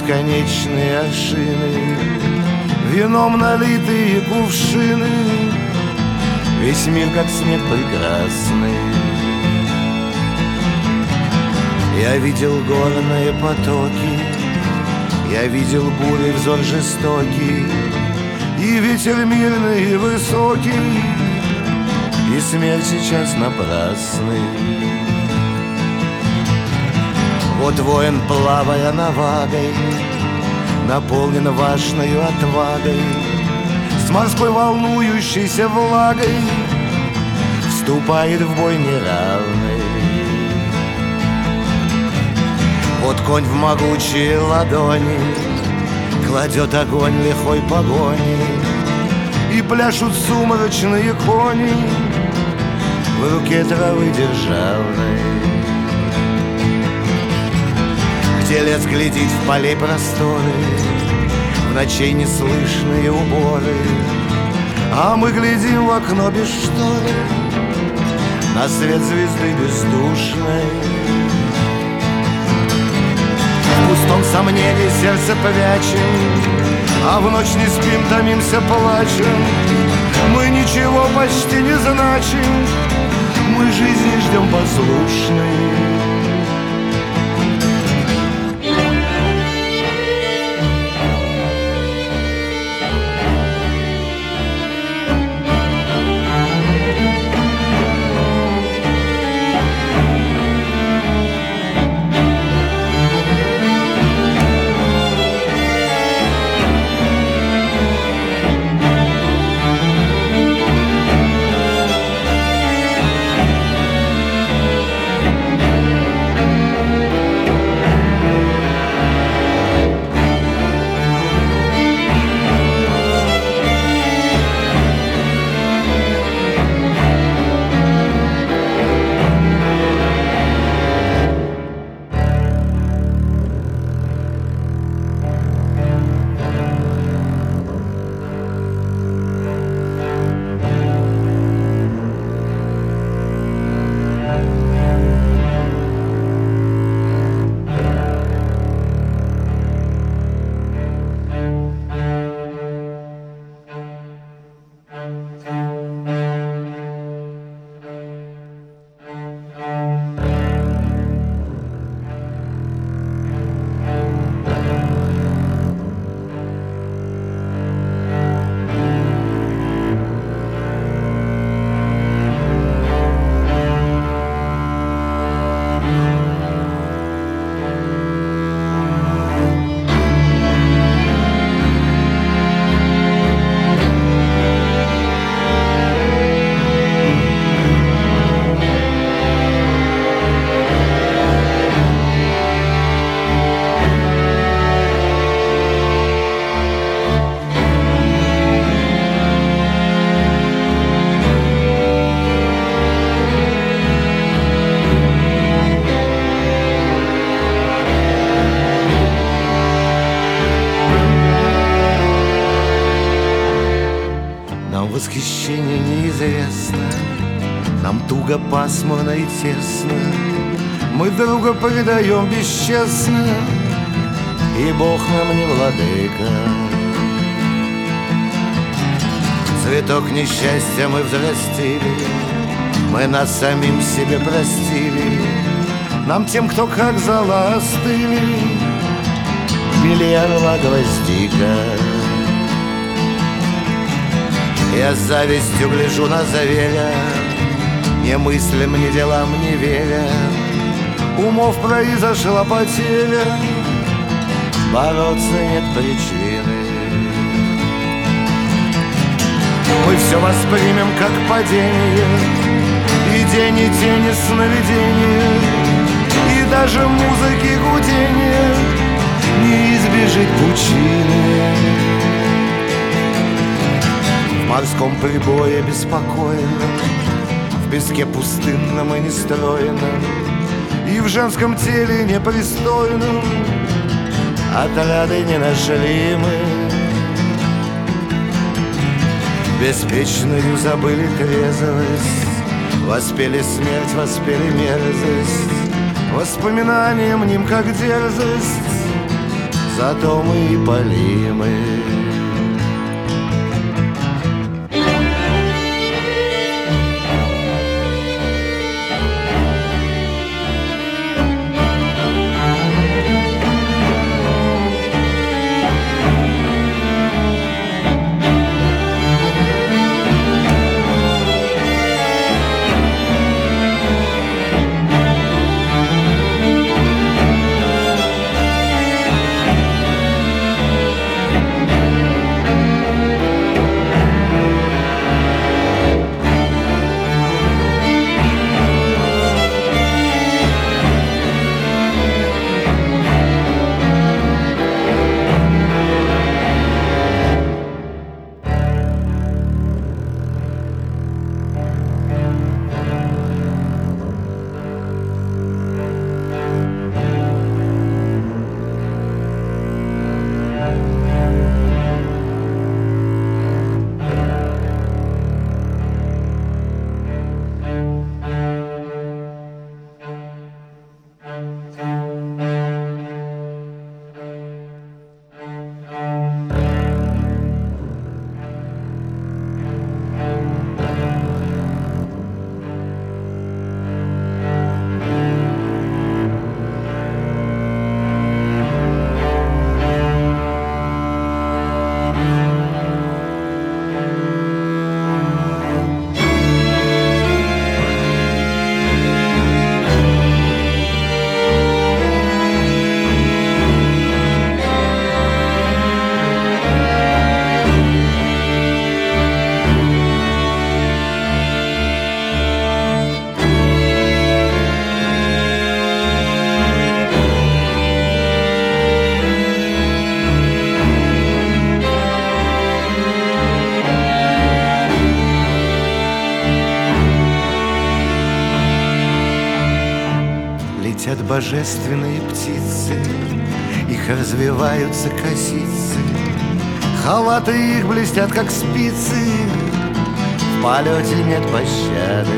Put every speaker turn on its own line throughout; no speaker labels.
бесконечные аршины, вином налитые кувшины, весь мир как снег прекрасный. Я видел горные потоки, я видел бури, взор жестокий, и ветер мирный и высокий, и смерть сейчас напрасный. Вот воин, плавая навагой, наполнен важною отвагой, с морской волнующейся влагой вступает в бой неравный. Вот конь в могучие ладони кладет огонь лихой погони, и пляшут сумрачные кони в руке травы державной. Где лес глядит в полей просторы, в ночей неслышные уборы, а мы глядим в окно без шторы на свет звезды бездушной. В пустом сомнении сердце прячем, а в ночь не спим, томимся, плачем. Мы ничего почти не значим, мы жизни ждем послушной. Восхищение неизвестно, нам туго, пасмурно и тесно, мы друга предаем бесчестно, и Бог нам не владыка. Цветок несчастья мы взрастили, мы нас самим себе простили, нам тем, кто как зола остыли, белья рвала гвоздика. Я с завистью гляжу на заверя, ни мыслям, ни делам не веря, умов произошла потеря, бороться нет причины. Мы все воспримем как падение, и день, и тени сновидения, и даже музыки гудения не избежит пучины. В морском прибое беспокойном, в песке пустынном и нестройном, и в женском теле непристойном отрады не нашли мы. Беспечную забыли трезвость, воспели смерть, воспели мерзость, воспоминанием ним как дерзость зато мы полимы. Летят божественные птицы, их развиваются косицы, халаты их блестят, как спицы, в полете нет пощады.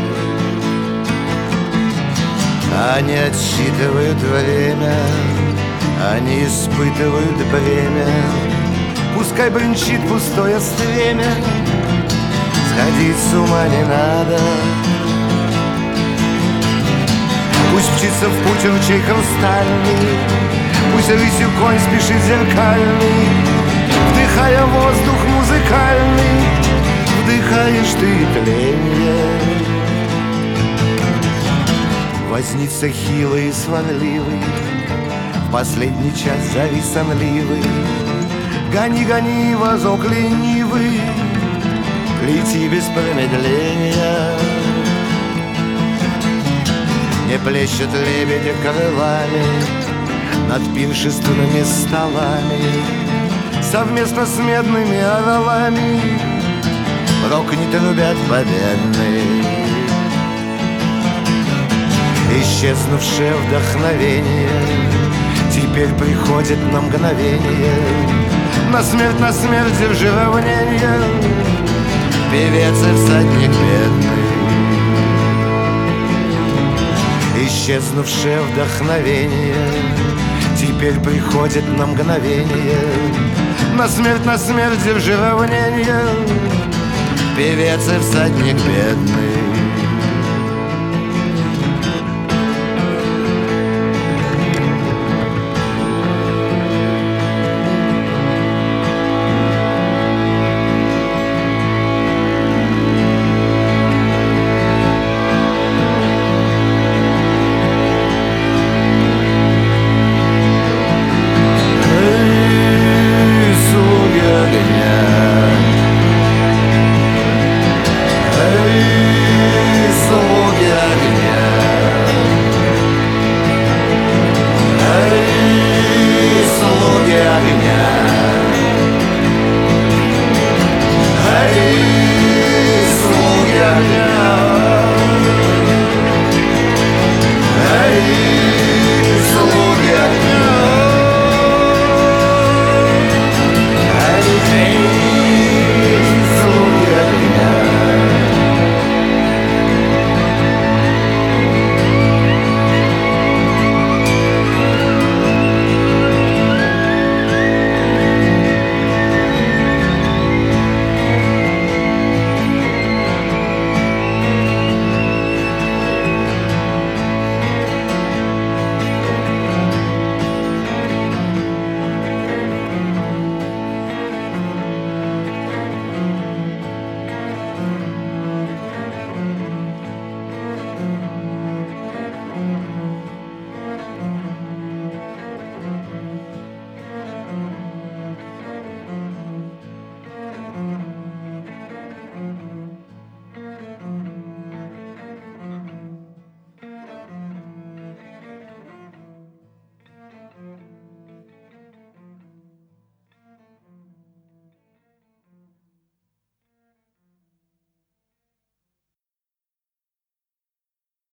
Они отсчитывают время, они испытывают бремя, пускай бренчит пустое стремя, сходить с ума не надо. Пусть мчится в путь ручей хрустальный, пусть рысью конь спешит зеркальный, вдыхая воздух музыкальный, вдыхаешь ты тление. Возница хилый и сварливый, в последний час зари сонливый, гони, гони, возок ленивый, лети без промедления. Не плещут лебеди крылами над пиршественными столами, совместно с медными орлами рок не трубят победный. Исчезнувшее вдохновение теперь приходит на мгновение, на смерть держи равнение, певец и всадник бедный. Исчезнувшее вдохновение теперь приходит на мгновение, на смерть держи равнение, певец и всадник бедный.